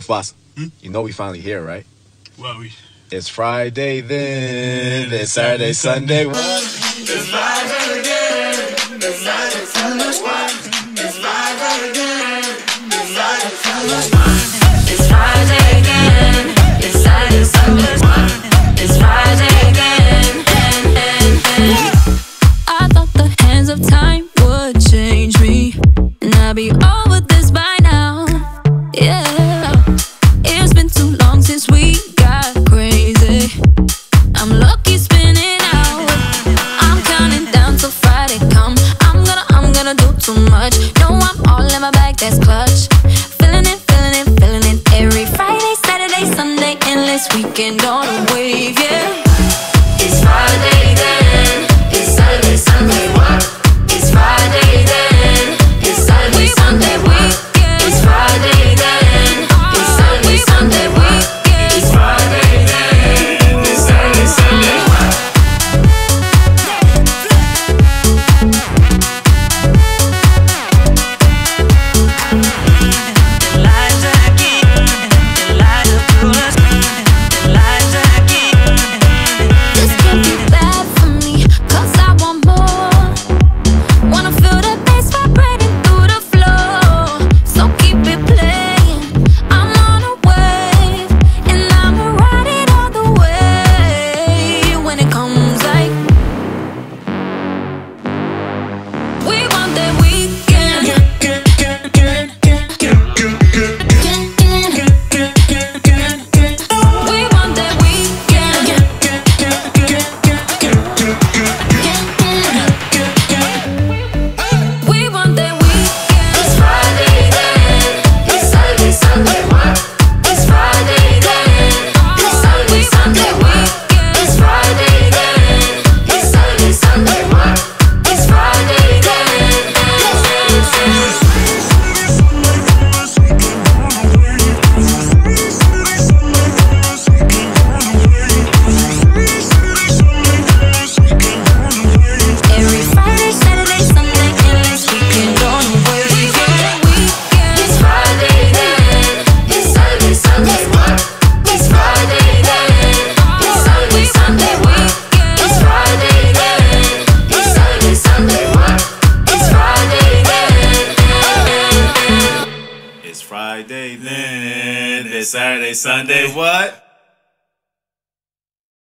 Mufasa, you know we finally here, right? Well, It's Friday then, it's Saturday, Sunday. What? It's Friday again. It's Saturday, Sunday. What? It's Friday again. It's Friday, Sunday. It's Friday again. It's Saturday, Sunday. What? It's Friday again. I thought the hands of time would change me, and I'd be over this by now. Yeah, it's been too long since we got crazy. I'm lucky spinning out. I'm counting down till Friday come. I'm gonna do too much. No, I'm all in my bag, that's clutch. Feeling it, feeling it, feeling it. Every Friday, Saturday, Sunday, endless weekend on a wave, yeah. It's Friday then. It's Saturday, Sunday, what? It's Friday then. It's Saturday, Sunday, what? It's Friday then. It's Saturday, Sunday, what? It's Friday then. It's Saturday, Sunday, what? This can't be bad for me, 'cause I want more. Wanna feel the bass vibrating through the floor. So keep it playing. I'm on a wave, and I'ma ride it all the way. When it comes like we want that weekend. We want that weekend. We want that weekend. It's Friday then. It's Saturday, Sunday, what? It's Friday then. It's Saturday, Sunday, what? It's Friday then. It's Saturday, Sunday, what? It's Friday then. Every Friday, Saturday, Sunday, endless weekend on the way. It's Friday then. It's Saturday, Sunday, what? It's Friday then. It's Saturday, Sunday, what? It's Friday then. It's Saturday, Sunday, what? It's Friday then. it's Friday then. It's Saturday, Sunday. What?